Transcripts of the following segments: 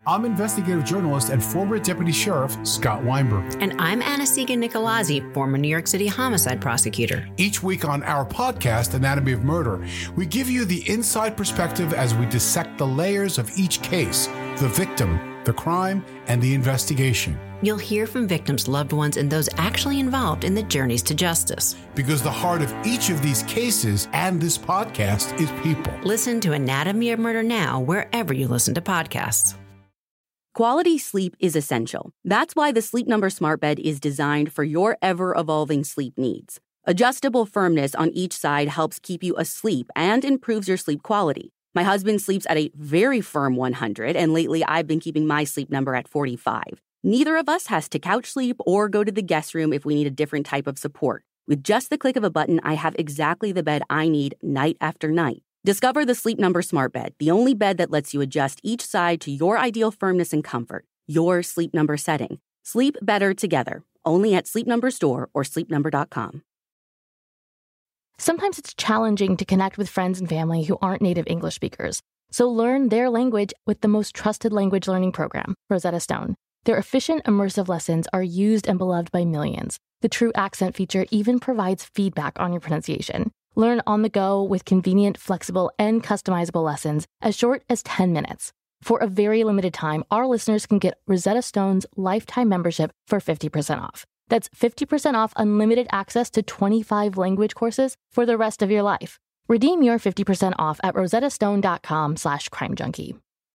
I'm investigative journalist and former deputy sheriff Scott Weinberg. And I'm Anastasia Nicolazzi, former New York City homicide prosecutor. Each week on our podcast, Anatomy of Murder, we give you the inside perspective as we dissect the layers of each case, the victim, the crime, and the investigation. You'll hear from victims' loved ones and those actually involved in the journeys to justice. Because the heart of each of these cases and this podcast is people. Listen to Anatomy of Murder now wherever you listen to podcasts. Quality sleep is essential. That's why the Sleep Number Smart Bed is designed for your ever-evolving sleep needs. Adjustable firmness on each side helps keep you asleep and improves your sleep quality. My husband sleeps at a very firm 100, and lately I've been keeping my sleep number at 45. Neither of us has to couch sleep or go to the guest room if we need a different type of support. With just the click of a button, I have exactly the bed I need night after night. Discover the Sleep Number Smart Bed, the only bed that lets you adjust each side to your ideal firmness and comfort, your Sleep Number setting. Sleep better together, only at Sleep Number store or sleepnumber.com. Sometimes it's challenging to connect with friends and family who aren't native English speakers. So learn their language with the most trusted language learning program, Rosetta Stone. Their efficient, immersive lessons are used and beloved by millions. The True Accent feature even provides feedback on your pronunciation. Learn on the go with convenient, flexible, and customizable lessons as short as 10 minutes. For a very limited time, our listeners can get Rosetta Stone's lifetime membership for 50% off. That's 50% off unlimited access to 25 language courses for the rest of your life. Redeem your 50% off at rosettastone.com/crimejunkie.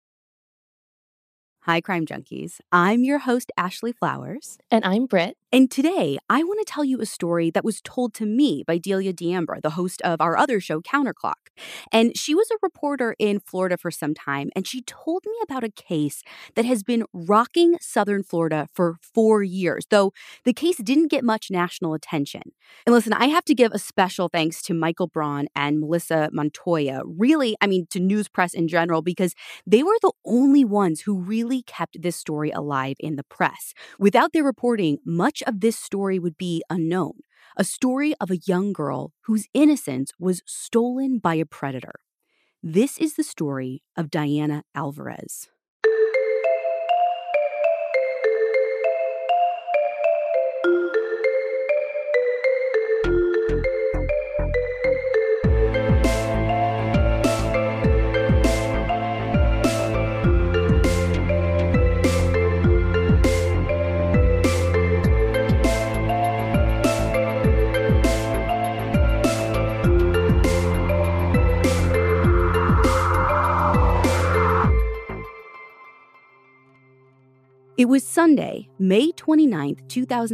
Hi, Crime Junkies. I'm your host, Ashley Flowers. And I'm Britt. And today, I want to tell you a story that was told to me by Delia D'Ambra, the host of our other show, Counterclock. And she was a reporter in Florida for some time, and she told me about a case that has been rocking Southern Florida for 4 years, though the case didn't get much national attention. And listen, I have to give a special thanks to Michael Braun and Melissa Montoya, to news press in general, because they were the only ones who really kept this story alive in the press. Without their reporting, much of this story would be unknown. A story of a young girl whose innocence was stolen by a predator. This is the story of Diana Alvarez. It was Sunday, May 29th,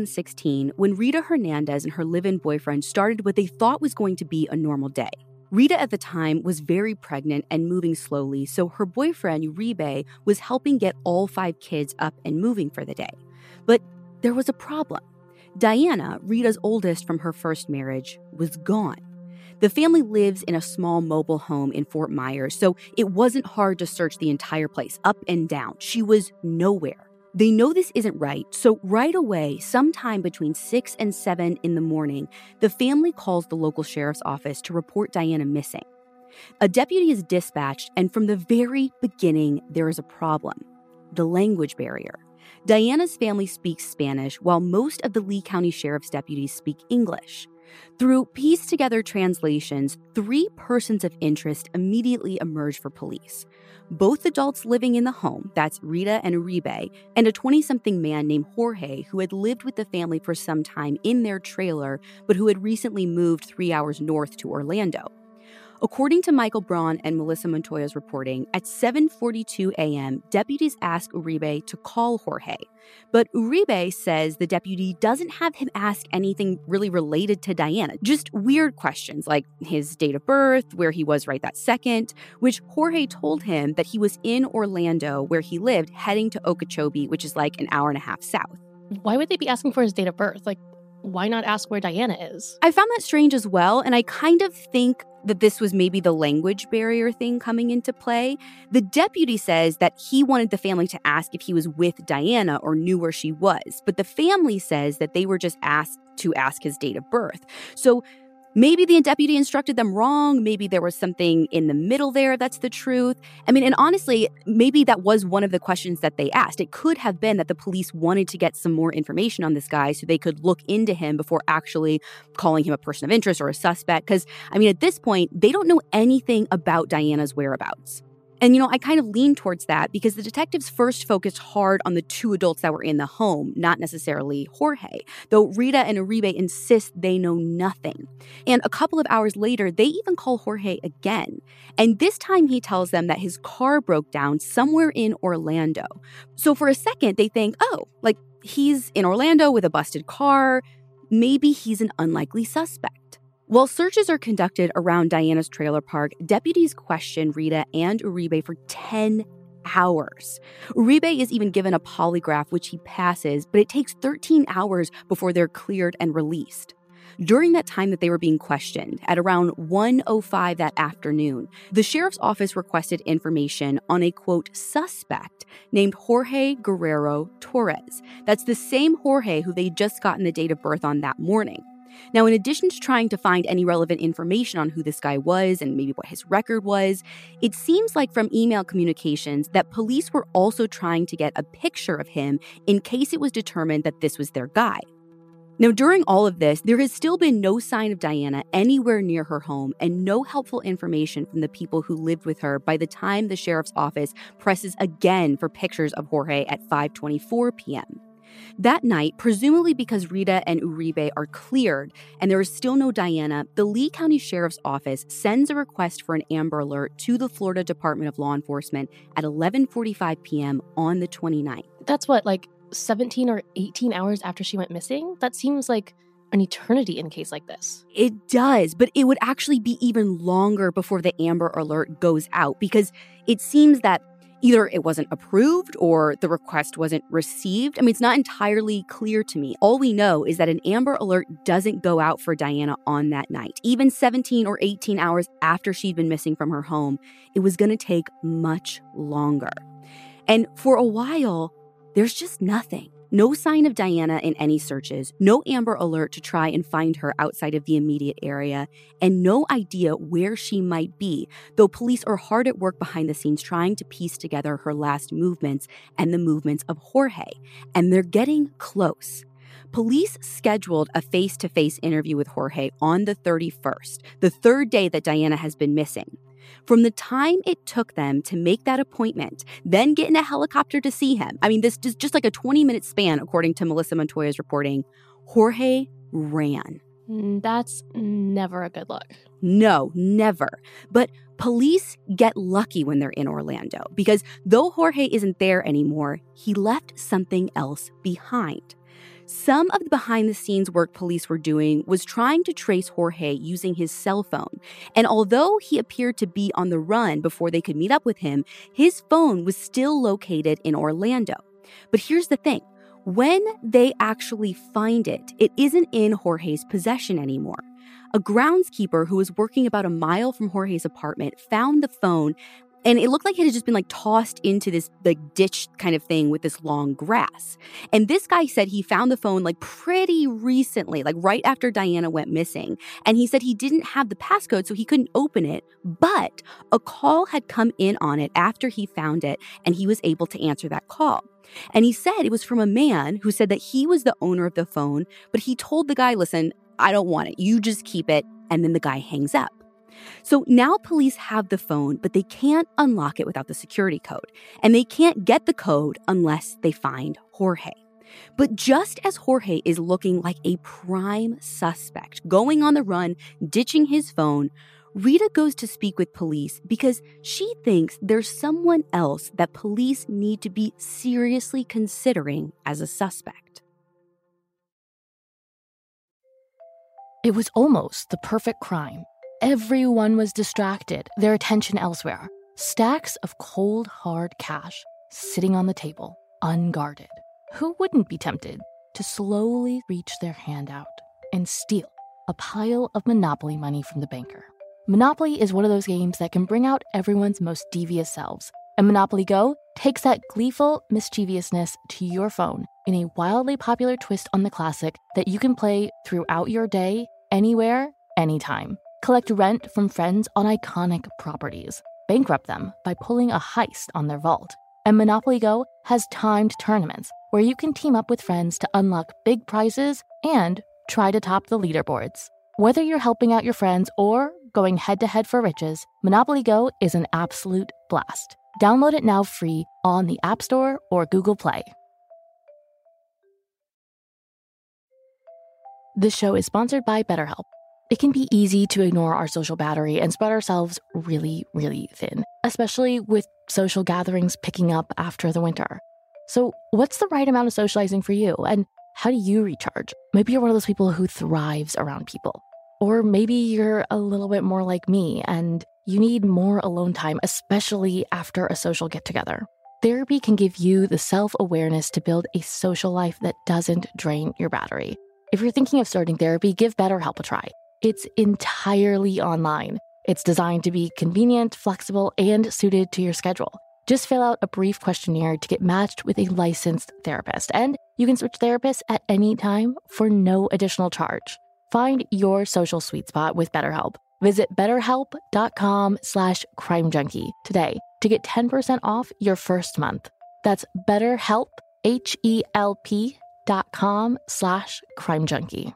2016, when Rita Hernandez and her live-in boyfriend started what they thought was going to be a normal day. Rita at the time was very pregnant and moving slowly, so her boyfriend, Uribe, was helping get all 5 kids up and moving for the day. But there was a problem. Diana, Rita's oldest from her first marriage, was gone. The family lives in a small mobile home in Fort Myers, so it wasn't hard to search the entire place, up and down. She was nowhere. They know this isn't right, so right away, sometime between 6 and 7 in the morning, the family calls the local sheriff's office to report Diana missing. A deputy is dispatched, and from the very beginning, there is a problem: the language barrier. Diana's family speaks Spanish, while most of the Lee County Sheriff's deputies speak English. Through pieced-together translations, 3 persons of interest immediately emerge for police. Both adults living in the home, that's Rita and Uribe, and a 20-something man named Jorge who had lived with the family for some time in their trailer, but who had recently moved 3 hours north to Orlando. According to Michael Braun and Melissa Montoya's reporting, at 7:42 a.m., deputies ask Uribe to call Jorge. But Uribe says the deputy doesn't have him ask anything really related to Diana, just weird questions like his date of birth, where he was right that second, which Jorge told him that he was in Orlando, where he lived, heading to Okeechobee, which is like an hour and a half south. Why would they be asking for his date of birth? Why not ask where Diana is? I found that strange as well, and I kind of think that this was maybe the language barrier thing coming into play. The deputy says that he wanted the family to ask if he was with Diana or knew where she was, but the family says that they were just asked to ask his date of birth. So Maybe the deputy instructed them wrong. Maybe there was something in the middle there that's the truth. I mean, and honestly, maybe that was one of the questions that they asked. It could have been that the police wanted to get some more information on this guy so they could look into him before actually calling him a person of interest or a suspect. Because, I mean, at this point, they don't know anything about Diana's whereabouts. And, I kind of lean towards that because the detectives first focused hard on the two adults that were in the home, not necessarily Jorge, though Rita and Uribe insist they know nothing. And a couple of hours later, they even call Jorge again. And this time he tells them that his car broke down somewhere in Orlando. So for a second, they think, he's in Orlando with a busted car. Maybe he's an unlikely suspect. While searches are conducted around Diana's trailer park, deputies question Rita and Uribe for 10 hours. Uribe is even given a polygraph, which he passes, but it takes 13 hours before they're cleared and released. During that time that they were being questioned, at around 1:05 that afternoon, the sheriff's office requested information on a, quote, suspect named Jorge Guerrero Torres. That's the same Jorge who they'd just gotten the date of birth on that morning. Now, in addition to trying to find any relevant information on who this guy was and maybe what his record was, it seems like from email communications that police were also trying to get a picture of him in case it was determined that this was their guy. Now, during all of this, there has still been no sign of Diana anywhere near her home and no helpful information from the people who lived with her by the time the sheriff's office presses again for pictures of Jorge at 5:24 p.m. That night, presumably because Rita and Uribe are cleared and there is still no Diana, the Lee County Sheriff's Office sends a request for an Amber Alert to the Florida Department of Law Enforcement at 11:45 p.m. on the 29th. That's 17 or 18 hours after she went missing? That seems like an eternity in a case like this. It does, but it would actually be even longer before the Amber Alert goes out because it seems that either it wasn't approved or the request wasn't received. I mean, it's not entirely clear to me. All we know is that an Amber Alert doesn't go out for Diana on that night. Even 17 or 18 hours after she'd been missing from her home, it was going to take much longer. And for a while, there's just nothing. No sign of Diana in any searches, no Amber Alert to try and find her outside of the immediate area, and no idea where she might be, though police are hard at work behind the scenes trying to piece together her last movements and the movements of Jorge. And they're getting close. Police scheduled a face-to-face interview with Jorge on the 31st, the third day that Diana has been missing. From the time it took them to make that appointment, then get in a helicopter to see him, I mean, this is just like a 20-minute span, according to Melissa Montoya's reporting, Jorge ran. That's never a good look. No, never. But police get lucky when they're in Orlando because though Jorge isn't there anymore, he left something else behind. Some of the behind-the-scenes work police were doing was trying to trace Jorge using his cell phone. And although he appeared to be on the run before they could meet up with him, his phone was still located in Orlando. But here's the thing. When they actually find it, it isn't in Jorge's possession anymore. A groundskeeper who was working about a mile from Jorge's apartment found the phone, and it looked like it had just been tossed into this ditch kind of thing with this long grass. And this guy said he found the phone pretty recently, right after Diana went missing. And he said he didn't have the passcode, so he couldn't open it. But a call had come in on it after he found it, and he was able to answer that call. And he said it was from a man who said that he was the owner of the phone, but he told the guy, listen, I don't want it. You just keep it. And then the guy hangs up. So now police have the phone, but they can't unlock it without the security code. And they can't get the code unless they find Jorge. But just as Jorge is looking like a prime suspect, going on the run, ditching his phone, Rita goes to speak with police because she thinks there's someone else that police need to be seriously considering as a suspect. It was almost the perfect crime. Everyone was distracted, their attention elsewhere. Stacks of cold, hard cash sitting on the table, unguarded. Who wouldn't be tempted to slowly reach their hand out and steal a pile of Monopoly money from the banker? Monopoly is one of those games that can bring out everyone's most devious selves. And Monopoly Go takes that gleeful mischievousness to your phone in a wildly popular twist on the classic that you can play throughout your day, anywhere, anytime. Collect rent from friends on iconic properties. Bankrupt them by pulling a heist on their vault. And Monopoly Go has timed tournaments where you can team up with friends to unlock big prizes and try to top the leaderboards. Whether you're helping out your friends or going head-to-head for riches, Monopoly Go is an absolute blast. Download it now free on the App Store or Google Play. This show is sponsored by BetterHelp. It can be easy to ignore our social battery and spread ourselves really, really thin, especially with social gatherings picking up after the winter. So what's the right amount of socializing for you? And how do you recharge? Maybe you're one of those people who thrives around people. Or maybe you're a little bit more like me and you need more alone time, especially after a social get-together. Therapy can give you the self-awareness to build a social life that doesn't drain your battery. If you're thinking of starting therapy, give BetterHelp a try. It's entirely online. It's designed to be convenient, flexible, and suited to your schedule. Just fill out a brief questionnaire to get matched with a licensed therapist, and you can switch therapists at any time for no additional charge. Find your social sweet spot with BetterHelp. Visit betterhelp.com/crimejunkie today to get 10% off your first month. That's BetterHelp, HELP.com/crimejunkie.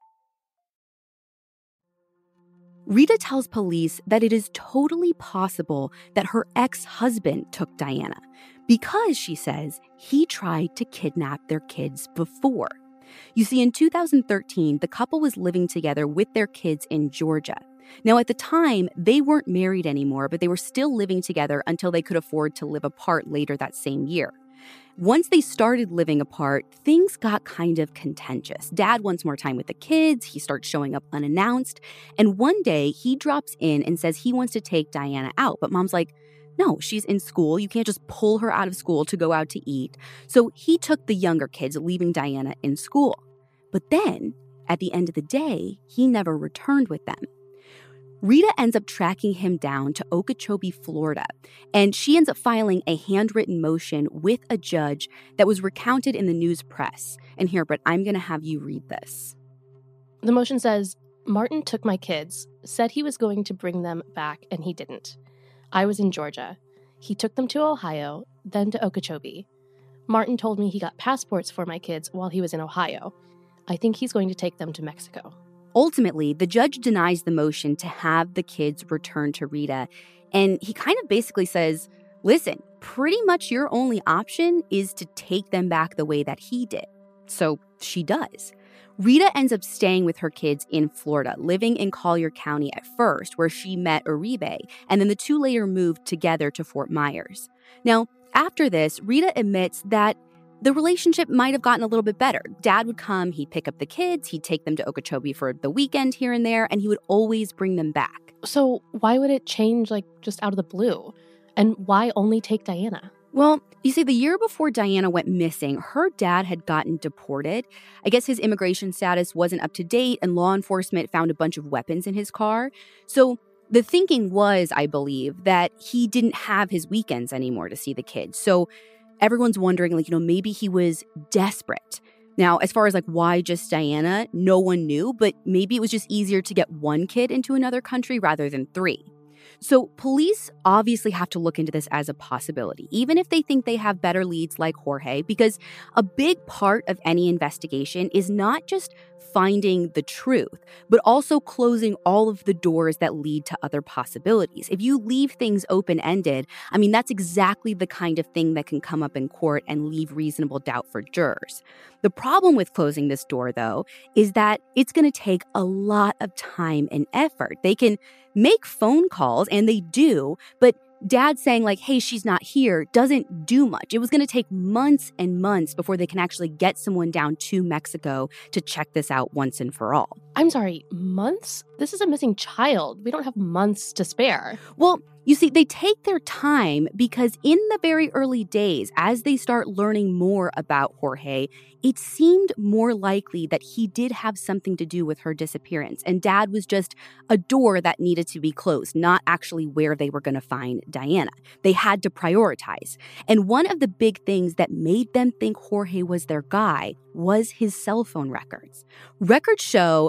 Rita tells police that it is totally possible that her ex-husband took Diana because, she says, he tried to kidnap their kids before. You see, in 2013, the couple was living together with their kids in Georgia. Now, at the time, they weren't married anymore, but they were still living together until they could afford to live apart later that same year. Once they started living apart, things got kind of contentious. Dad wants more time with the kids. He starts showing up unannounced. And one day, he drops in and says he wants to take Diana out. But Mom's like, no, she's in school. You can't just pull her out of school to go out to eat. So he took the younger kids, leaving Diana in school. But then, at the end of the day, he never returned with them. Rita ends up tracking him down to Okeechobee, Florida, and she ends up filing a handwritten motion with a judge that was recounted in the news press. And here, Britt, I'm going to have you read this. The motion says, Martin took my kids, said he was going to bring them back, and he didn't. I was in Georgia. He took them to Ohio, then to Okeechobee. Martin told me he got passports for my kids while he was in Ohio. I think he's going to take them to Mexico. Ultimately, the judge denies the motion to have the kids return to Rita, and he kind of basically says, listen, pretty much your only option is to take them back the way that he did. So she does. Rita ends up staying with her kids in Florida, living in Collier County at first, where she met Uribe, and then the two later moved together to Fort Myers. Now, after this, Rita admits that the relationship might have gotten a little bit better. Dad would come, he'd pick up the kids, he'd take them to Okeechobee for the weekend here and there, and he would always bring them back. So why would it change, just out of the blue? And why only take Diana? Well, you see, the year before Diana went missing, her dad had gotten deported. I guess his immigration status wasn't up to date, and law enforcement found a bunch of weapons in his car. So the thinking was, I believe, that he didn't have his weekends anymore to see the kids. So everyone's wondering, maybe he was desperate. Now, as far as why just Diana, no one knew, but maybe it was just easier to get one kid into another country rather than three. So police obviously have to look into this as a possibility, even if they think they have better leads like Jorge, because a big part of any investigation is not just finding the truth, but also closing all of the doors that lead to other possibilities. If you leave things open-ended, that's exactly the kind of thing that can come up in court and leave reasonable doubt for jurors. The problem with closing this door, though, is that it's going to take a lot of time and effort. They can make phone calls, and they do, but Dad saying hey, she's not here doesn't do much. It was going to take months and months before they can actually get someone down to Mexico to check this out once and for all. I'm sorry, months? This is a missing child. We don't have months to spare. Well, you see, they take their time because in the very early days, as they start learning more about Jorge, it seemed more likely that he did have something to do with her disappearance. And Dad was just a door that needed to be closed, not actually where they were going to find Diana. They had to prioritize. And one of the big things that made them think Jorge was their guy was his cell phone records. Records show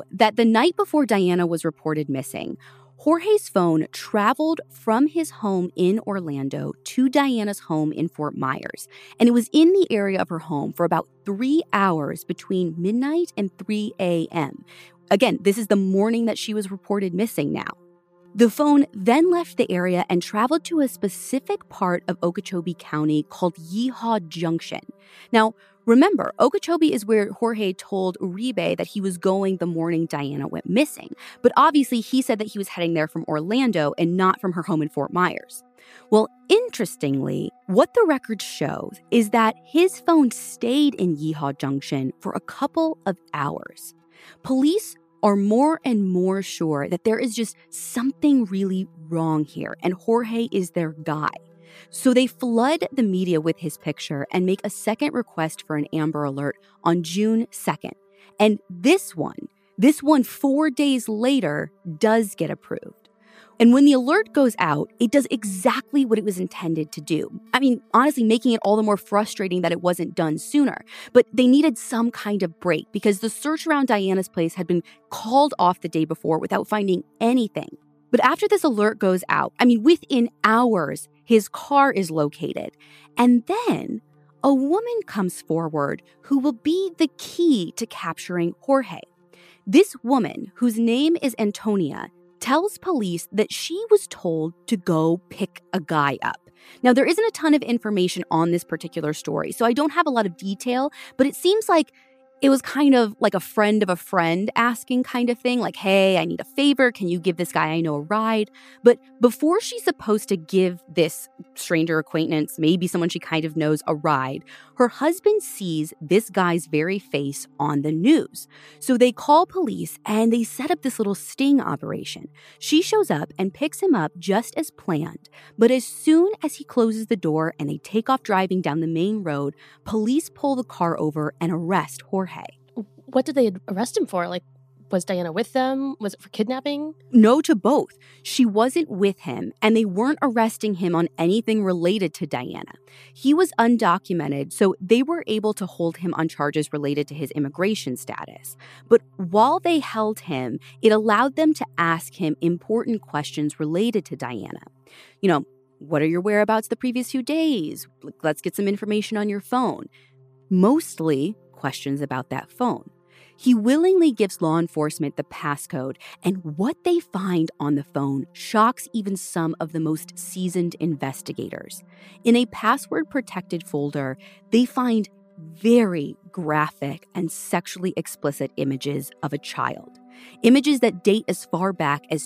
that the night before Diana was reported missing, Jorge's phone traveled from his home in Orlando to Diana's home in Fort Myers, and it was in the area of her home for about 3 hours between midnight and 3 a.m. Again, this is the morning that she was reported missing now. The phone then left the area and traveled to a specific part of Okeechobee County called Yeehaw Junction. Now, remember, Okeechobee is where Jorge told Uribe that he was going the morning Diana went missing. But obviously, he said that he was heading there from Orlando and not from her home in Fort Myers. Well, interestingly, what the record shows is that his phone stayed in Yeehaw Junction for a couple of hours. Police are more and more sure that there is just something really wrong here, and Jorge is their guy. So they flood the media with his picture and make a second request for an Amber Alert on June 2nd. And this one 4 days later does get approved. And when the alert goes out, it does exactly what it was intended to do. I mean, honestly, making it all the more frustrating that it wasn't done sooner. But they needed some kind of break because the search around Diana's place had been called off the day before without finding anything. But after this alert goes out, within hours, his car is located. And then a woman comes forward who will be the key to capturing Jorge. This woman, whose name is Antonia, tells police that she was told to go pick a guy up. Now, there isn't a ton of information on this particular story, so I don't have a lot of detail, but it seems like it was kind of like a friend of a friend asking kind of thing, like, hey, I need a favor. Can you give this guy I know a ride? But before she's supposed to give this stranger acquaintance, maybe someone she kind of knows, a ride, her husband sees this guy's very face on the news. So they call police and they set up this little sting operation. She shows up and picks him up just as planned. But as soon as he closes the door and they take off driving down the main road, police pull the car over and arrest Jorge. What did they arrest him for? Like, was Diana with them? Was it for kidnapping? No to both. She wasn't with him, and they weren't arresting him on anything related to Diana. He was undocumented, so they were able to hold him on charges related to his immigration status. But while they held him, it allowed them to ask him important questions related to Diana. What are your whereabouts the previous few days? Let's get some information on your phone. Mostly questions about that phone. He willingly gives law enforcement the passcode, and what they find on the phone shocks even some of the most seasoned investigators. In a password-protected folder, they find very graphic and sexually explicit images of a child. Images that date as far back as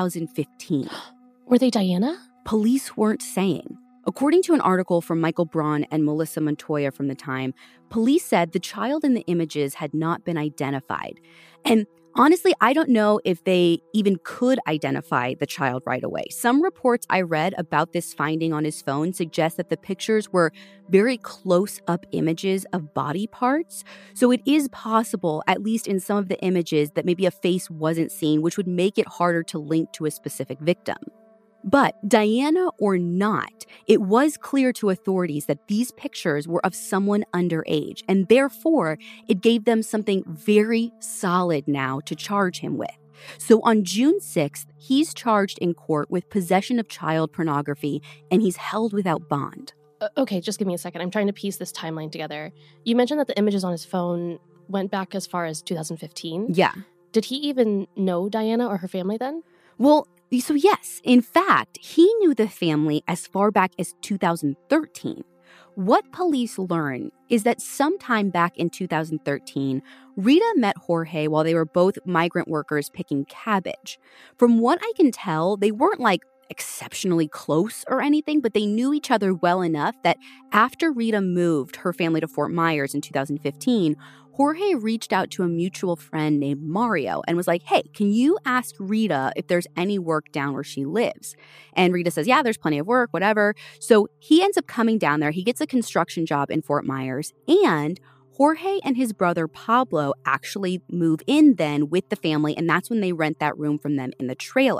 2015. Were they Diana? Police weren't saying. According to an article from Michael Braun and Melissa Montoya from the time, police said the child in the images had not been identified. And honestly, I don't know if they even could identify the child right away. Some reports I read about this finding on his phone suggest that the pictures were very close-up images of body parts. So it is possible, at least in some of the images, that maybe a face wasn't seen, which would make it harder to link to a specific victim. But Diana or not, it was clear to authorities that these pictures were of someone underage, and therefore it gave them something very solid now to charge him with. So on June 6th, he's charged in court with possession of child pornography, and he's held without bond. Okay, just give me a second. I'm trying to piece this timeline together. You mentioned that the images on his phone went back as far as 2015? Yeah. Did he even know Diana or her family then? Well, so yes, in fact, he knew the family as far back as 2013. What police learned is that sometime back in 2013, Rita met Jorge while they were both migrant workers picking cabbage. From what I can tell, they weren't exceptionally close or anything, but they knew each other well enough that after Rita moved her family to Fort Myers in 2015, Jorge reached out to a mutual friend named Mario and was like, hey, can you ask Rita if there's any work down where she lives? And Rita says, yeah, there's plenty of work, whatever. So he ends up coming down there. He gets a construction job in Fort Myers, and Jorge and his brother Pablo actually move in then with the family, and that's when they rent that room from them in the trailer.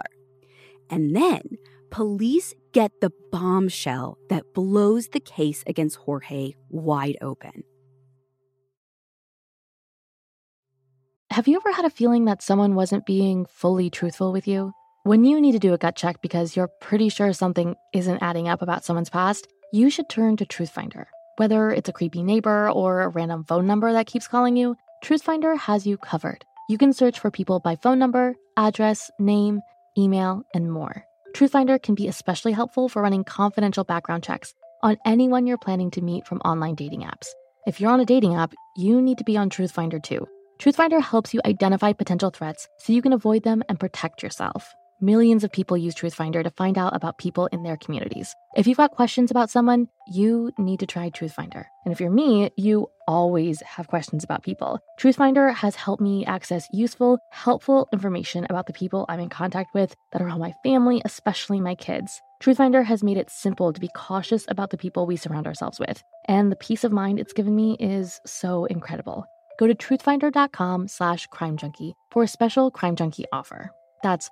And then police get the bombshell that blows the case against Jorge wide open. Have you ever had a feeling that someone wasn't being fully truthful with you? When you need to do a gut check because you're pretty sure something isn't adding up about someone's past, you should turn to Truthfinder. Whether it's a creepy neighbor or a random phone number that keeps calling you, Truthfinder has you covered. You can search for people by phone number, address, name, email, and more. Truthfinder can be especially helpful for running confidential background checks on anyone you're planning to meet from online dating apps. If you're on a dating app, you need to be on Truthfinder too. Truthfinder helps you identify potential threats so you can avoid them and protect yourself. Millions of people use Truthfinder to find out about people in their communities. If you've got questions about someone, you need to try Truthfinder. And if you're me, you always have questions about people. Truthfinder has helped me access useful, helpful information about the people I'm in contact with that are all my family, especially my kids. Truthfinder has made it simple to be cautious about the people we surround ourselves with. And the peace of mind it's given me is so incredible. Go to truthfinder.com/crimejunkie for a special Crime Junkie offer. That's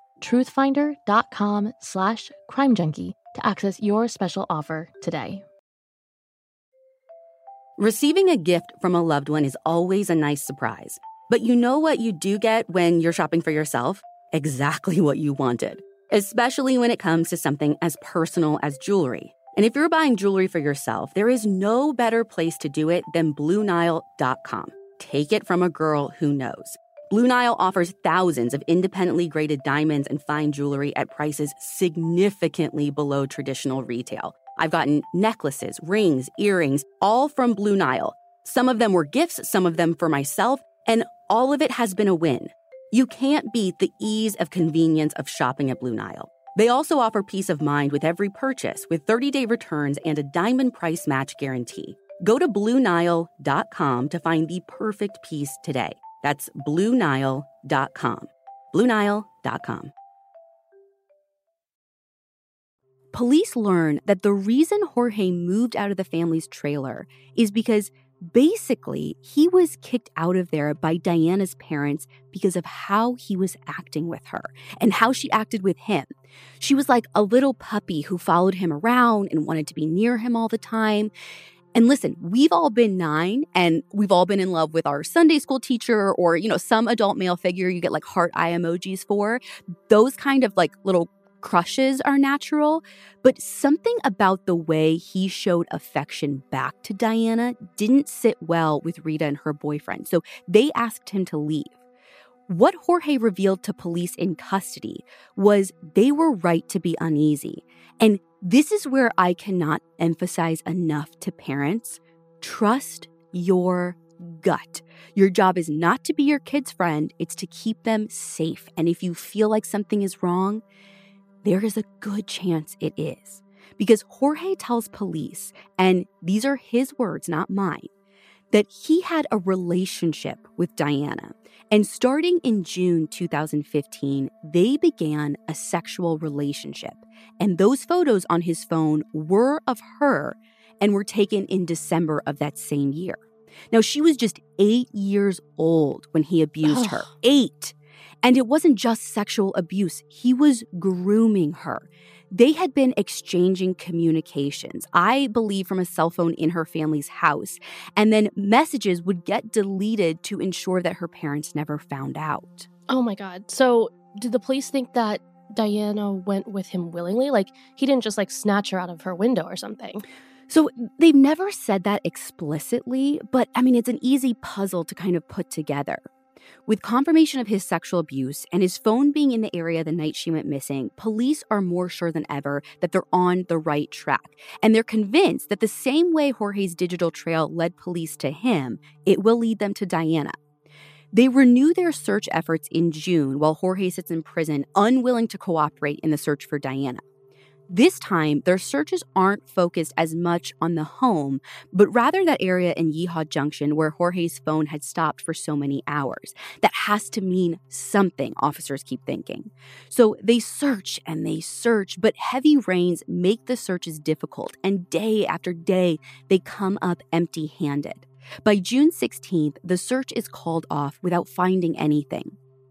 truthfinder.com/crimejunkie to access your special offer today. Receiving a gift from a loved one is always a nice surprise. But you know what you do get when you're shopping for yourself? Exactly what you wanted, especially when it comes to something as personal as jewelry. And if you're buying jewelry for yourself, there is no better place to do it than BlueNile.com. Take it from a girl who knows. Blue Nile offers thousands of independently graded diamonds and fine jewelry at prices significantly below traditional retail. I've gotten necklaces, rings, earrings, all from Blue Nile. Some of them were gifts, some of them for myself, and all of it has been a win. You can't beat the ease of convenience of shopping at Blue Nile. They also offer peace of mind with every purchase, with 30-day returns and a diamond price match guarantee. Go to BlueNile.com to find the perfect piece today. That's BlueNile.com. BlueNile.com. Police learn that the reason Jorge moved out of the family's trailer is because basically he was kicked out of there by Diana's parents because of how he was acting with her and how she acted with him. She was like a little puppy who followed him around and wanted to be near him all the time. And listen, we've all been 9 and we've all been in love with our Sunday school teacher or, some adult male figure you get like heart eye emojis for. Those kind of like little crushes are natural. But something about the way he showed affection back to Diana didn't sit well with Rita and her boyfriend. So they asked him to leave. What Jorge revealed to police in custody was they were right to be uneasy. And this is where I cannot emphasize enough to parents. Trust your gut. Your job is not to be your kid's friend. It's to keep them safe. And if you feel like something is wrong, there is a good chance it is. Because Jorge tells police, and these are his words, not mine, that he had a relationship with Diana. And starting in June 2015, they began a sexual relationship. And those photos on his phone were of her and were taken in December of that same year. Now, she was just 8 years old when he abused her. 8. And it wasn't just sexual abuse. He was grooming her. They had been exchanging communications, I believe from a cell phone in her family's house, and then messages would get deleted to ensure that her parents never found out. Oh my God. So did the police think that Diana went with him willingly? Like he didn't just like snatch her out of her window or something? So they've never said that explicitly, but I mean, it's an easy puzzle to kind of put together. With confirmation of his sexual abuse and his phone being in the area the night she went missing, police are more sure than ever that they're on the right track. And they're convinced that the same way Jorge's digital trail led police to him, it will lead them to Diana. They renew their search efforts in June while Jorge sits in prison, unwilling to cooperate in the search for Diana. This time, their searches aren't focused as much on the home, but rather that area in Yeehaw Junction where Jorge's phone had stopped for so many hours. That has to mean something, officers keep thinking. So they search and they search, but heavy rains make the searches difficult, and day after day, they come up empty-handed. By June 16th, the search is called off without finding anything.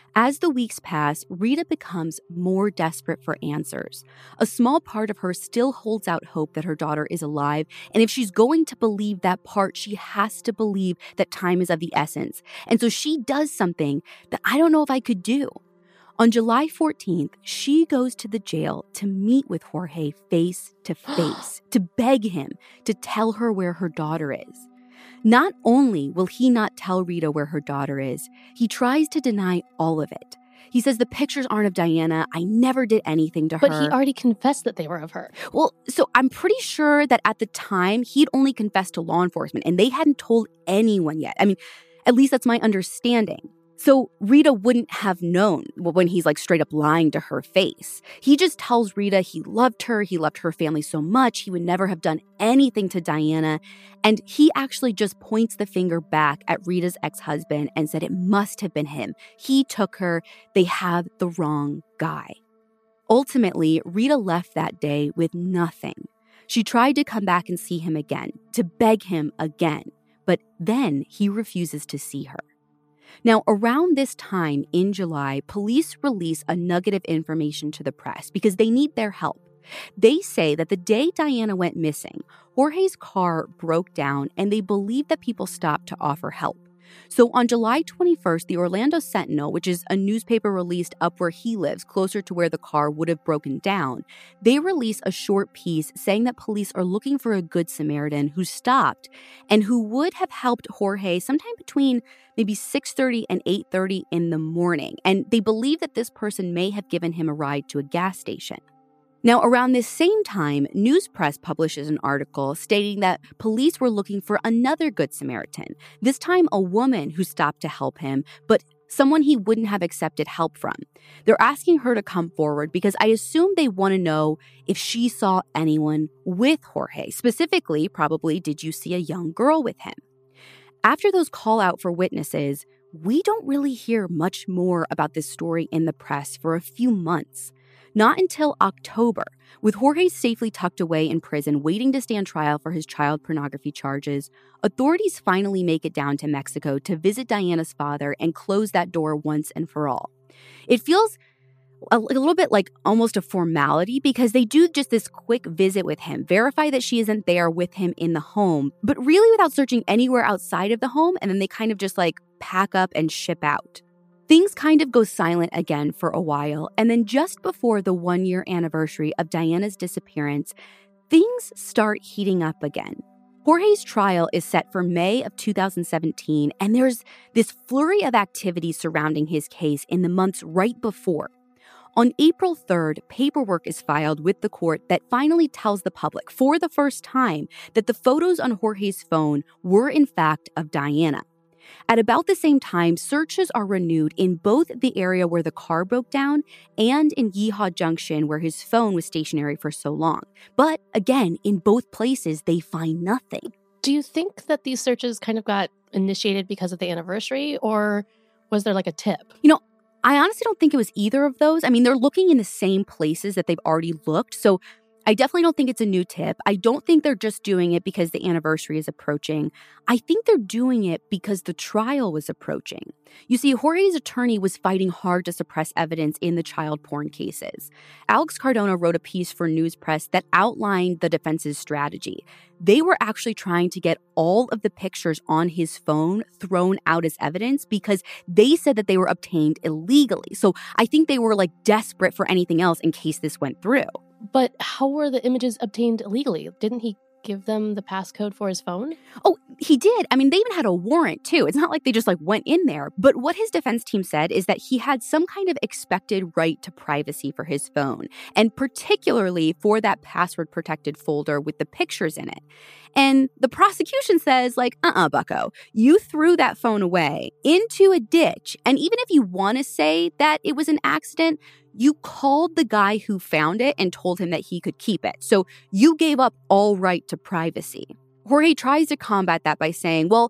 As the weeks pass, Rita becomes more desperate for answers. A small part of her still holds out hope that her daughter is alive, and if she's going to believe that part, she has to believe that time is of the essence. And so she does something that I don't know if I could do. On July 14th, she goes to the jail to meet with Jorge face to face, to beg him to tell her where her daughter is. Not only will he not tell Rita where her daughter is, he tries to deny all of it. He says the pictures aren't of Diana. I never did anything to her. But he already confessed that they were of her. Well, so I'm pretty sure that at the time, he'd only confessed to law enforcement and they hadn't told anyone yet. I mean, at least that's my understanding. So Rita wouldn't have known when he's like straight up lying to her face. He just tells Rita he loved her family so much, he would never have done anything to Diana. And he actually just points the finger back at Rita's ex-husband and said it must have been him. He took her. They have the wrong guy. Ultimately, Rita left that day with nothing. She tried to come back and see him again, to beg him again, but then he refuses to see her. Now, around this time in July, police release a nugget of information to the press because they need their help. They say that the day Diana went missing, Jorge's car broke down and they believe that people stopped to offer help. So on July 21st, the Orlando Sentinel, which is a newspaper released up where he lives, closer to where the car would have broken down, they release a short piece saying that police are looking for a good Samaritan who stopped and who would have helped Jorge sometime between maybe 6:30 and 8:30 in the morning. And they believe that this person may have given him a ride to a gas station. Now, around this same time, News Press publishes an article stating that police were looking for another Good Samaritan, this time a woman who stopped to help him, but someone he wouldn't have accepted help from. They're asking her to come forward because I assume they want to know if she saw anyone with Jorge. Specifically, probably, did you see a young girl with him? After those call out for witnesses, we don't really hear much more about this story in the press for a few months. Not until October, with Jorge safely tucked away in prison waiting to stand trial for his child pornography charges, authorities finally make it down to Mexico to visit Diana's father and close that door once and for all. It feels a little bit like almost a formality because they do just this quick visit with him, verify that she isn't there with him in the home, but really without searching anywhere outside of the home, and then they kind of just like pack up and ship out. Things kind of go silent again for a while, and then just before the 1-year anniversary of Diana's disappearance, things start heating up again. Jorge's trial is set for May of 2017, and there's this flurry of activity surrounding his case in the months right before. On April 3rd, paperwork is filed with the court that finally tells the public, for the first time, that the photos on Jorge's phone were in fact of Diana. At about the same time, searches are renewed in both the area where the car broke down and in Yeehaw Junction where his phone was stationary for so long. But again, in both places, they find nothing. Do you think that these searches kind of got initiated because of the anniversary, or was there like a tip? I honestly don't think it was either of those. I mean, they're looking in the same places that they've already looked, so I definitely don't think it's a new tip. I don't think they're just doing it because the anniversary is approaching. I think they're doing it because the trial was approaching. You see, Jorge's attorney was fighting hard to suppress evidence in the child porn cases. Alex Cardona wrote a piece for News Press that outlined the defense's strategy. They were actually trying to get all of the pictures on his phone thrown out as evidence because they said that they were obtained illegally. So I think they were like desperate for anything else in case this went through. But how were the images obtained illegally? Didn't he give them the passcode for his phone? Oh, he did. I mean, they even had a warrant, too. It's not like they just went in there. But what his defense team said is that he had some kind of expected right to privacy for his phone, and particularly for that password-protected folder with the pictures in it. And the prosecution says, bucko, you threw that phone away into a ditch. And even if you want to say that it was an accident, you called the guy who found it and told him that he could keep it. So you gave up all right to privacy. Jorge tries to combat that by saying, well,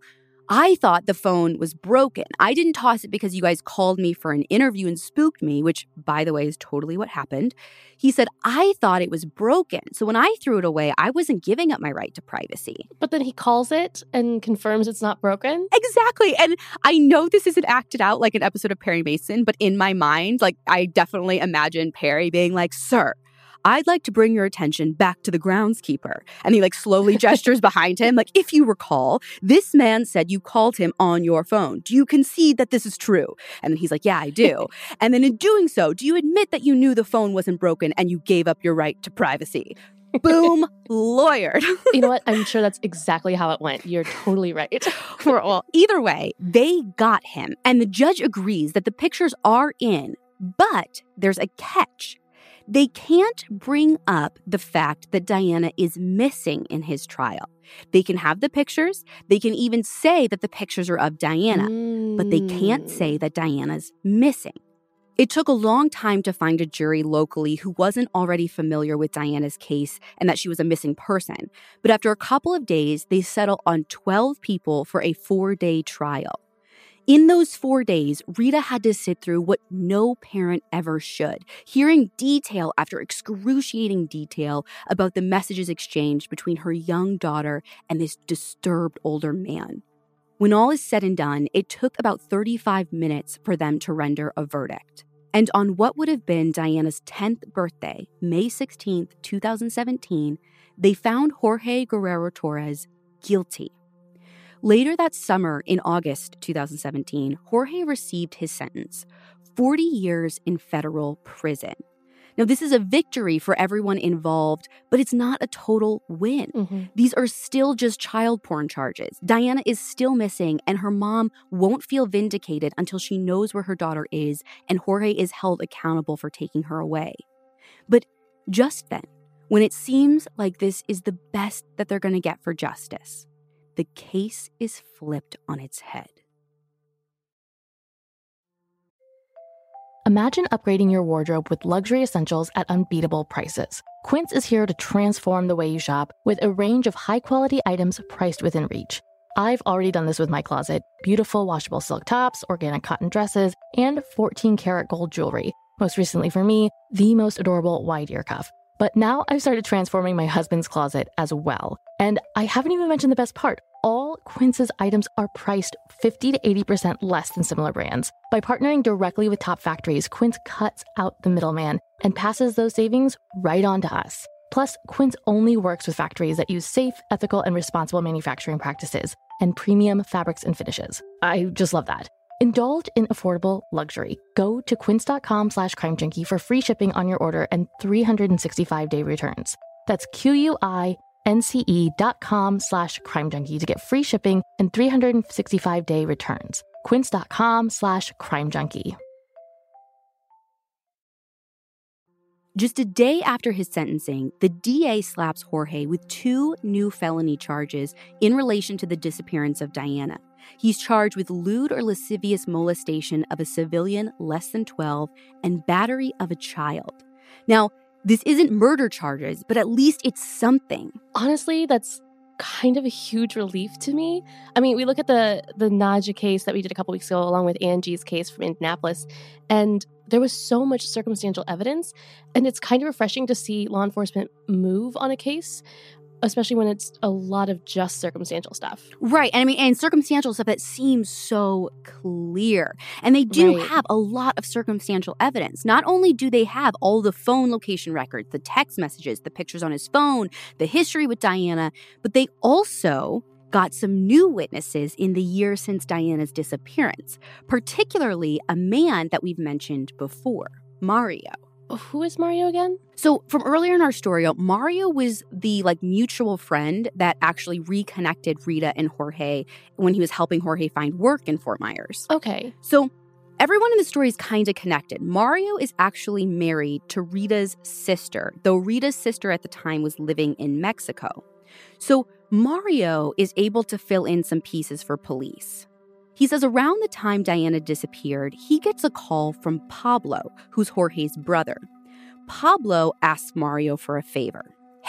I thought the phone was broken. I didn't toss it because you guys called me for an interview and spooked me, which, by the way, is totally what happened. He said, I thought it was broken. So when I threw it away, I wasn't giving up my right to privacy. But then he calls it and confirms it's not broken? Exactly. And I know this isn't acted out like an episode of Perry Mason, but in my mind, like, I definitely imagine Perry being like, sir, I'd like to bring your attention back to the groundskeeper. And he slowly gestures behind him. If you recall, this man said you called him on your phone. Do you concede that this is true? And then he's like, yeah, I do. And then in doing so, do you admit that you knew the phone wasn't broken and you gave up your right to privacy? Boom, lawyered. You know what? I'm sure that's exactly how it went. You're totally right. Well, either way, they got him. And the judge agrees that the pictures are in, but there's a catch. They can't bring up the fact that Diana is missing in his trial. They can have the pictures. They can even say that the pictures are of Diana, but they can't say that Diana's missing. It took a long time to find a jury locally who wasn't already familiar with Diana's case and that she was a missing person. But after a couple of days, they settled on 12 people for a 4-day trial. In those 4 days, Rita had to sit through what no parent ever should, hearing detail after excruciating detail about the messages exchanged between her young daughter and this disturbed older man. When all is said and done, it took about 35 minutes for them to render a verdict. And on what would have been Diana's 10th birthday, May 16th, 2017, they found Jorge Guerrero Torres guilty. Later that summer, in August 2017, Jorge received his sentence, 40 years in federal prison. Now, this is a victory for everyone involved, but it's not a total win. Mm-hmm. These are still just child porn charges. Diana is still missing, and her mom won't feel vindicated until she knows where her daughter is and Jorge is held accountable for taking her away. But just then, when it seems like this is the best that they're going to get for justice, the case is flipped on its head. Imagine upgrading your wardrobe with luxury essentials at unbeatable prices. Quince is here to transform the way you shop with a range of high-quality items priced within reach. I've already done this with my closet. Beautiful washable silk tops, organic cotton dresses, and 14-karat gold jewelry. Most recently for me, the most adorable wide ear cuff. But now I've started transforming my husband's closet as well. And I haven't even mentioned the best part. All Quince's items are priced 50 to 80% less than similar brands. By partnering directly with top factories, Quince cuts out the middleman and passes those savings right on to us. Plus, Quince only works with factories that use safe, ethical, and responsible manufacturing practices and premium fabrics and finishes. I just love that. Indulge in affordable luxury. Go to quince.com/crimejunkie for free shipping on your order and 365-day returns. That's QUINCE.com/crimejunkie to get free shipping and 365-day returns. Quince.com/crimejunkie. Just a day after his sentencing, the DA slaps Jorge with 2 new felony charges in relation to the disappearance of Diana. He's charged with lewd or lascivious molestation of a civilian less than 12 and battery of a child. Now, this isn't murder charges, but at least it's something. Honestly, that's kind of a huge relief to me. I mean, we look at the Nadja case that we did a couple weeks ago, along with Angie's case from Indianapolis, and there was so much circumstantial evidence, and it's kind of refreshing to see law enforcement move on a case, especially when it's a lot of just circumstantial stuff. Right. And circumstantial stuff that seems so clear. And they do have a lot of circumstantial evidence. Not only do they have all the phone location records, the text messages, the pictures on his phone, the history with Diana, but they also got some new witnesses in the year since Diana's disappearance, particularly a man that we've mentioned before, Mario. Who is Mario again? So from earlier in our story, Mario was the mutual friend that actually reconnected Rita and Jorge when he was helping Jorge find work in Fort Myers. Okay. So everyone in the story is kind of connected. Mario is actually married to Rita's sister, though Rita's sister at the time was living in Mexico. So Mario is able to fill in some pieces for police. He says around the time Diana disappeared, he gets a call from Pablo, who's Jorge's brother. Pablo asks Mario for a favor. Hey,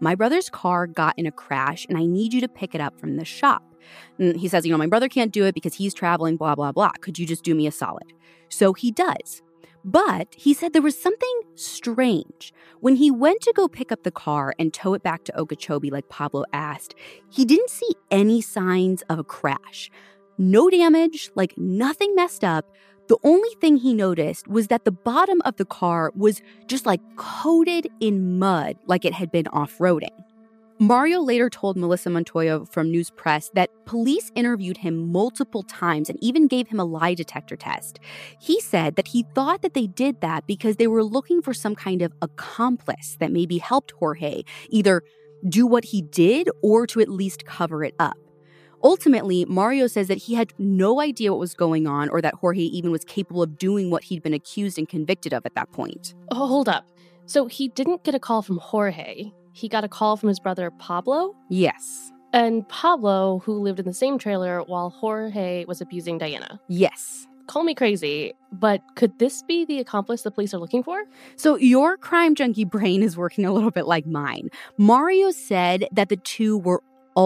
my brother's car got in a crash and I need you to pick it up from the shop. And he says, my brother can't do it because he's traveling, blah, blah, blah. Could you just do me a solid? So he does. But he said there was something strange. When he went to go pick up the car and tow it back to Okeechobee like Pablo asked, he didn't see any signs of a crash. No damage, like nothing messed up. The only thing he noticed was that the bottom of the car was just like coated in mud, like it had been off-roading. Mario later told Melissa Montoya from News Press that police interviewed him multiple times and even gave him a lie detector test. He said that he thought that they did that because they were looking for some kind of accomplice that maybe helped Jorge either do what he did or to at least cover it up. Ultimately, Mario says that he had no idea what was going on or that Jorge even was capable of doing what he'd been accused and convicted of at that point. Oh, hold up. So he didn't get a call from Jorge. He got a call from his brother Pablo? Yes. And Pablo, who lived in the same trailer while Jorge was abusing Diana? Yes. Call me crazy, but could this be the accomplice the police are looking for? So your crime junkie brain is working a little bit like mine. Mario said that the two were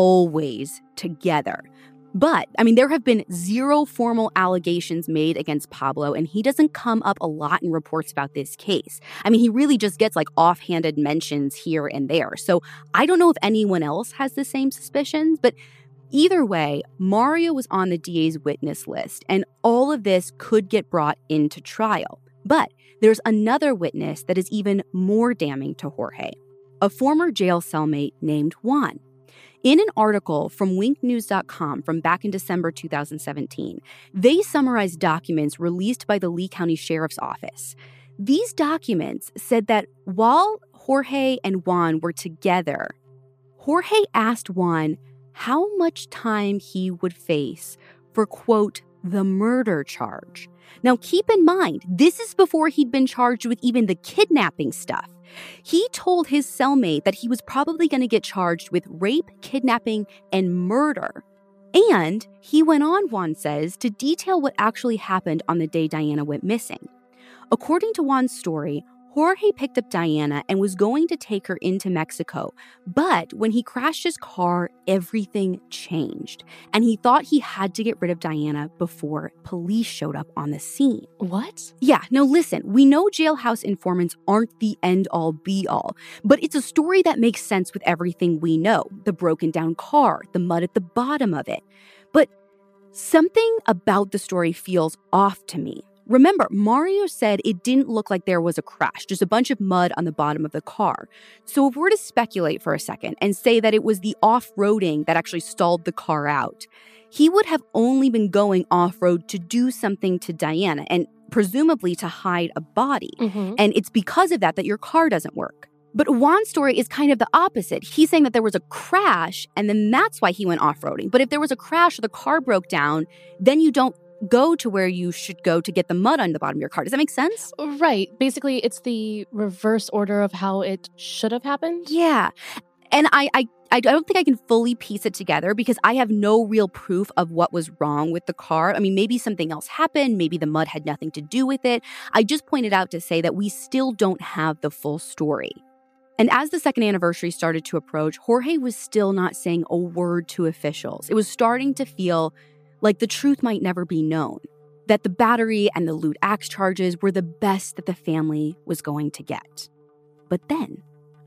always together. But, there have been zero formal allegations made against Pablo, and he doesn't come up a lot in reports about this case. He really just gets offhanded mentions here and there. So I don't know if anyone else has the same suspicions, but either way, Mario was on the DA's witness list, and all of this could get brought into trial. But there's another witness that is even more damning to Jorge, a former jail cellmate named Juan. In an article from winknews.com from back in December 2017, they summarized documents released by the Lee County Sheriff's Office. These documents said that while Jorge and Juan were together, Jorge asked Juan how much time he would face for, quote, the murder charge. Now, keep in mind, this is before he'd been charged with even the kidnapping stuff. He told his cellmate that he was probably going to get charged with rape, kidnapping, and murder. And he went on, Juan says, to detail what actually happened on the day Diana went missing. According to Juan's story, Jorge picked up Diana and was going to take her into Mexico. But when he crashed his car, everything changed. And he thought he had to get rid of Diana before police showed up on the scene. What? Yeah, no, listen, we know jailhouse informants aren't the end-all, be-all. But it's a story that makes sense with everything we know. The broken down car, the mud at the bottom of it. But something about the story feels off to me. Remember, Mario said it didn't look like there was a crash, just a bunch of mud on the bottom of the car. So if we're to speculate for a second and say that it was the off-roading that actually stalled the car out, he would have only been going off-road to do something to Diana and presumably to hide a body. Mm-hmm. And it's because of that your car doesn't work. But Juan's story is kind of the opposite. He's saying that there was a crash and then that's why he went off-roading. But if there was a crash or the car broke down, then you don't go to where you should go to get the mud on the bottom of your car. Does that make sense? Right. Basically, it's the reverse order of how it should have happened. Yeah. And I don't think I can fully piece it together because I have no real proof of what was wrong with the car. Maybe something else happened. Maybe the mud had nothing to do with it. I just pointed out to say that we still don't have the full story. And as the second anniversary started to approach, Jorge was still not saying a word to officials. It was starting to feel like the truth might never be known, that the battery and the lewd acts charges were the best that the family was going to get. But then,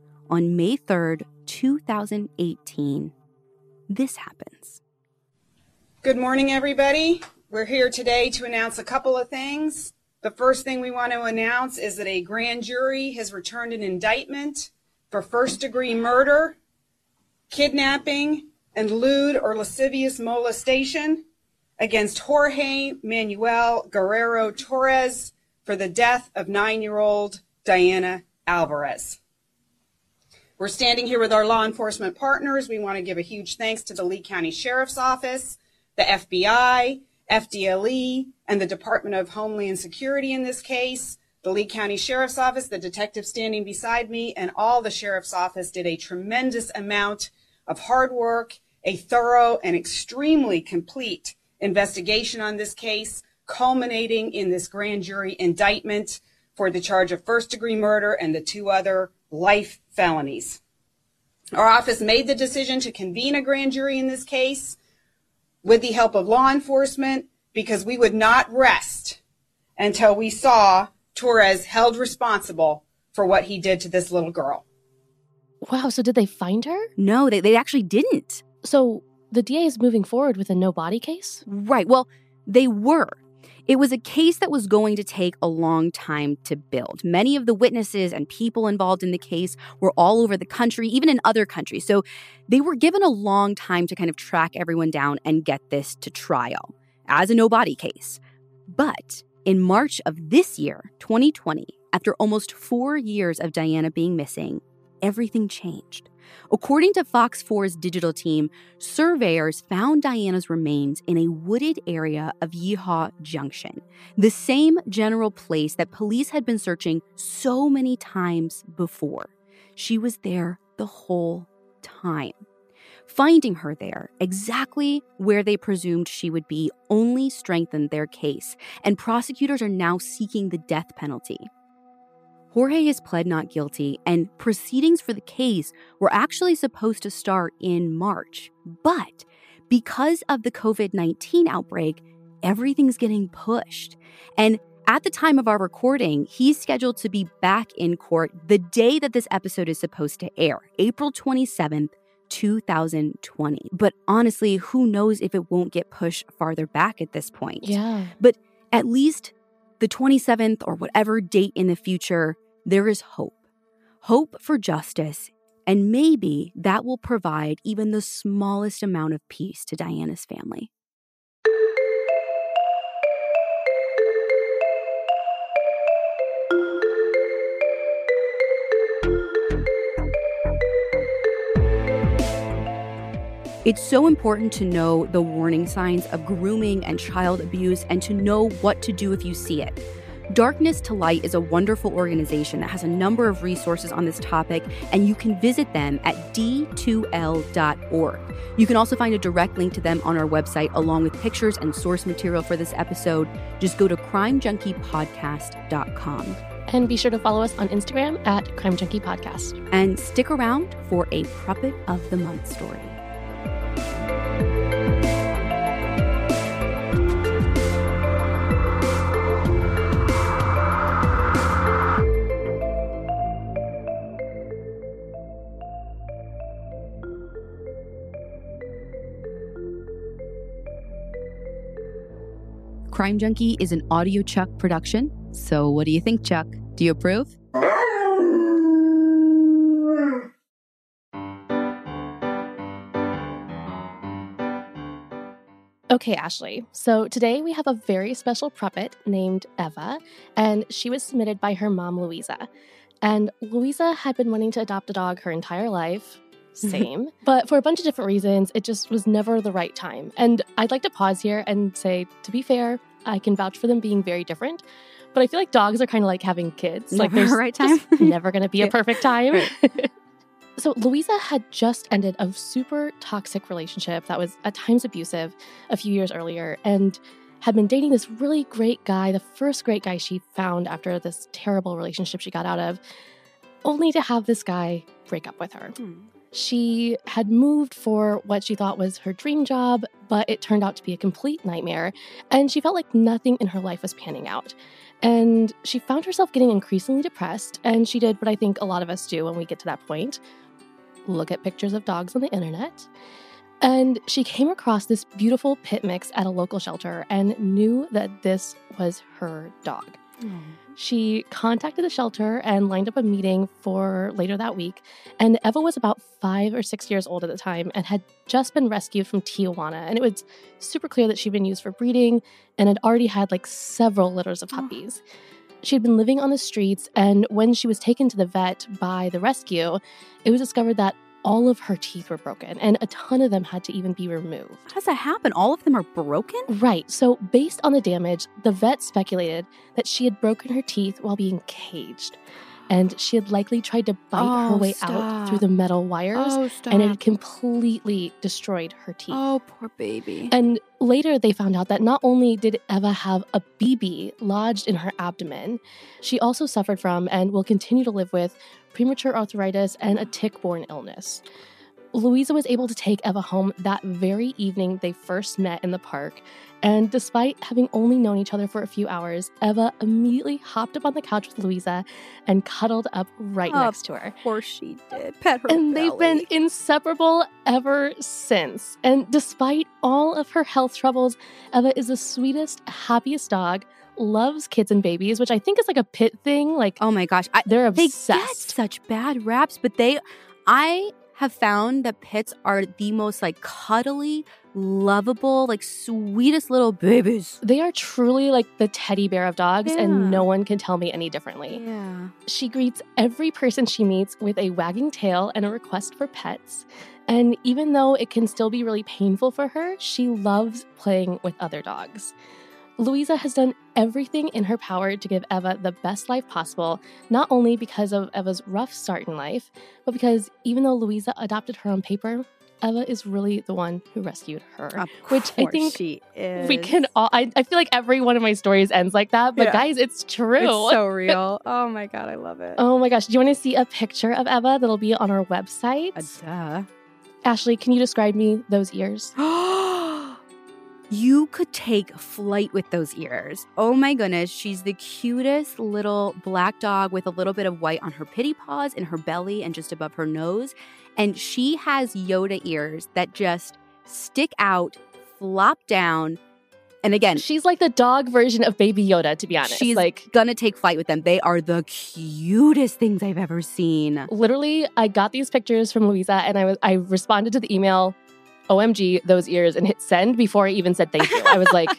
on May 3rd, 2018, this happens. Good morning, everybody. We're here today to announce a couple of things. The first thing we want to announce is that a grand jury has returned an indictment for first-degree murder, kidnapping, and lewd or lascivious molestation against Jorge Manuel Guerrero Torres for the death of 9-year-old Diana Alvarez. We're standing here with our law enforcement partners. We want to give a huge thanks to the Lee County Sheriff's Office, the FBI, FDLE, and the Department of Homeland Security in this case. The Lee County Sheriff's Office, the detective standing beside me, and all the Sheriff's Office did a tremendous amount of hard work, a thorough and extremely complete investigation on this case, culminating in this grand jury indictment for the charge of first-degree murder and the 2 other life felonies. Our office made the decision to convene a grand jury in this case with the help of law enforcement because we would not rest until we saw Torres held responsible for what he did to this little girl. Wow, so did they find her? No, they actually didn't. So the DA is moving forward with a no body case? Right. Well, they were. It was a case that was going to take a long time to build. Many of the witnesses and people involved in the case were all over the country, even in other countries. So they were given a long time to kind of track everyone down and get this to trial as a no-body case. But in March of this year, 2020, after almost 4 years of Diana being missing, everything changed. According to Fox 4's digital team, surveyors found Diana's remains in a wooded area of Yeehaw Junction, the same general place that police had been searching so many times before. She was there the whole time. Finding her there, exactly where they presumed she would be, only strengthened their case, and prosecutors are now seeking the death penalty. Jorge has pled not guilty, and proceedings for the case were actually supposed to start in March. But because of the COVID-19 outbreak, everything's getting pushed. And at the time of our recording, he's scheduled to be back in court the day that this episode is supposed to air, April 27th, 2020. But honestly, who knows if it won't get pushed farther back at this point. Yeah. But at least the 27th or whatever date in the future, there is hope. Hope for justice, and maybe that will provide even the smallest amount of peace to Diana's family. It's so important to know the warning signs of grooming and child abuse and to know what to do if you see it. Darkness to Light is a wonderful organization that has a number of resources on this topic, and you can visit them at d2l.org. You can also find a direct link to them on our website, along with pictures and source material for this episode. Just go to crimejunkiepodcast.com. And be sure to follow us on Instagram at Crime Junkie Podcast. And stick around for a Puppet of the Month story. Crime Junkie is an Audio Chuck production. So what do you think, Chuck? Do you approve? Okay, Ashley. So today we have a very special puppet named Eva, and she was submitted by her mom, Louisa. And Louisa had been wanting to adopt a dog her entire life. Same. But for a bunch of different reasons, it just was never the right time. And I'd like to pause here and say, to be fair, I can vouch for them being very different. But I feel like dogs are kind of like having kids. Never like there's right time. never going to be a perfect time. Right. So Louisa had just ended a super toxic relationship that was at times abusive a few years earlier and had been dating this really great guy, the first great guy she found after this terrible relationship she got out of, only to have this guy break up with her. She had moved for what she thought was her dream job, but it turned out to be a complete nightmare, and she felt like nothing in her life was panning out. And she found herself getting increasingly depressed, and she did what I think a lot of us do when we get to that point: look at pictures of dogs on the internet. And she came across this beautiful pit mix at a local shelter and knew that this was her dog. She contacted the shelter and lined up a meeting for later that week. And Eva was about 5 or 6 years old at the time and had just been rescued from Tijuana. And it was super clear that she'd been used for breeding and had already had like several litters of puppies. She'd been living on the streets, and when she was taken to the vet by the rescue, it was discovered that all of her teeth were broken, and a ton of them had to even be removed. How does that happen? All of them are broken? Right. So based on the damage, the vet speculated that she had broken her teeth while being caged. and she had likely tried to bite her way out through the metal wires, and it had completely destroyed her teeth. Oh, poor baby. And later they found out that not only did Eva have a BB lodged in her abdomen, she also suffered from and will continue to live with premature arthritis and a tick-borne illness. Louisa was able to take Eva home that very evening they first met in the park, and despite having only known each other for a few hours, Eva immediately hopped up on the couch with Louisa and cuddled up right next to her. Of course she did. Pet her And belly. they've been inseparable ever since. And despite all of her health troubles, Eva is the sweetest, happiest dog, loves kids and babies, which I think is like a pit thing. Like, oh my gosh. they're They obsessed. get such bad raps, but I have found that pits are the most like cuddly, lovable, like sweetest little babies. They are truly like the teddy bear of dogs, Yeah. and no one can tell me any differently. Yeah. She greets every person she meets with a wagging tail and a request for pets. And even though it can still be really painful for her, she loves playing with other dogs. Louisa has done everything in her power to give Eva the best life possible, not only because of Eva's rough start in life, but because even though Louisa adopted her on paper, Eva is really the one who rescued her. Of which I course think she is. we can all, I feel like every one of my stories ends like that, but Yeah. guys, it's true. It's so real. Oh my God, I love it. Oh my gosh, do you want to see a picture of Eva that'll be on our website? Duh. Ashley, can you describe me those ears? You could take flight with those ears. Oh my goodness, she's the cutest little black dog with a little bit of white on her pitty paws, in her belly, and just above her nose. And she has Yoda ears that just stick out, flop down. And again, She's like the dog version of Baby Yoda, to be honest. she's like, gonna take flight with them. They are the cutest things I've ever seen. literally, I got these pictures from Louisa, and I responded to the email, OMG, those ears, and hit send before I even said thank you. I was like,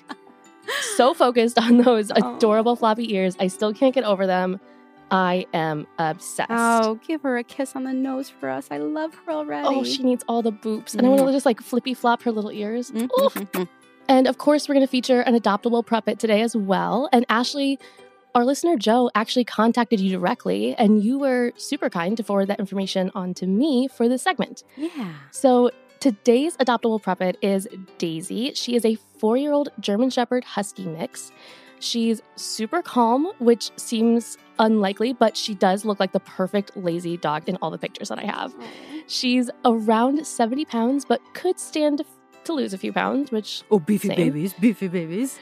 so focused on those adorable floppy ears. I still can't get over them. I am obsessed. Oh, give her a kiss on the nose for us. I love her already. Oh, she needs all the boops. And I want to just like flippy flop her little ears. Oof. Mhm. And of course, we're going to feature an adoptable puppet today as well. And Ashley, our listener Joe actually contacted you directly, and you were super kind to forward that information on to me for this segment. Yeah. So today's adoptable puppet is Daisy. She is a 4-year-old German Shepherd Husky mix. She's super calm, which seems unlikely, but she does look like the perfect lazy dog in all the pictures that I have. She's around 70 pounds, but could stand to lose a few pounds, which... Oh, beefy same. babies, beefy babies.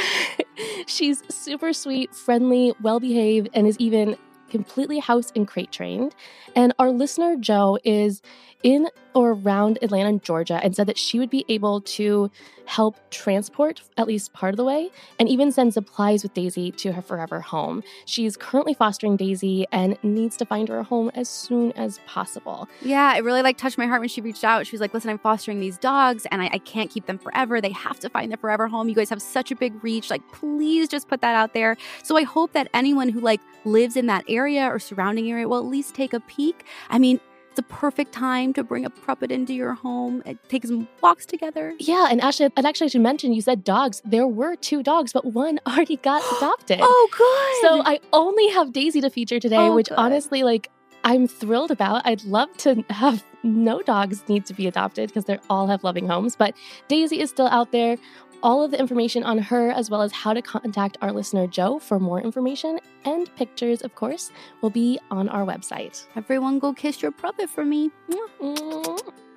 She's super sweet, friendly, well-behaved, and is even completely house and crate trained. And our listener, Joe, is in or around Atlanta, Georgia, and said that she would be able to help transport at least part of the way and even send supplies with Daisy to her forever home. She's currently fostering Daisy and needs to find her a home as soon as possible. Yeah, it really touched my heart when she reached out. She was like, listen, I'm fostering these dogs and I can't keep them forever. They have to find their forever home. You guys have such a big reach. Like, please just put that out there. So I hope that anyone who lives in that area or surrounding area will at least take a peek. I mean, it's a perfect time to bring a puppet into your home and take some walks together. Yeah, and Ashley, I'd actually should mention, you said dogs. There were 2 dogs, but one already got adopted. Oh, good. So I only have Daisy to feature today, which good. honestly, I'm thrilled about. I'd love to have no dogs need to be adopted because they all have loving homes, but Daisy is still out there. All of the information on her, as well as how to contact our listener, Joe, for more information and pictures, of course, will be on our website. Everyone go kiss your puppet for me. Mwah.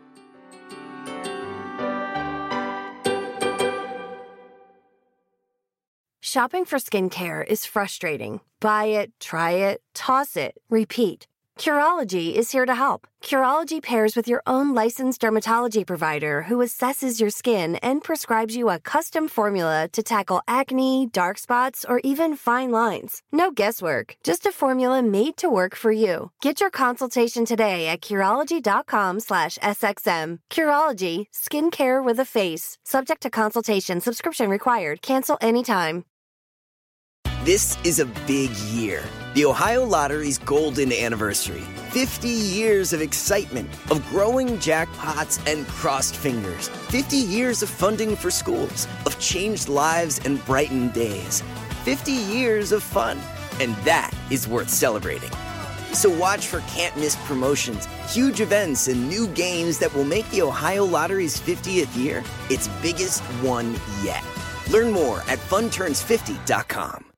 Shopping for skincare is frustrating. Buy it, try it, toss it, repeat. Curology is here to help. Curology pairs with your own licensed dermatology provider who assesses your skin and prescribes you a custom formula to tackle acne, dark spots, or even fine lines. No guesswork, just a formula made to work for you. Get your consultation today at Curology.com/SXM. Curology, skincare with a face. Subject to consultation, subscription required. Cancel anytime. This is a big year. The Ohio Lottery's golden anniversary. 50 years of excitement, of growing jackpots and crossed fingers. 50 years of funding for schools, of changed lives and brightened days. 50 years of fun. And that is worth celebrating. So watch for can't-miss promotions, huge events, and new games that will make the Ohio Lottery's 50th year its biggest one yet. Learn more at funturns50.com.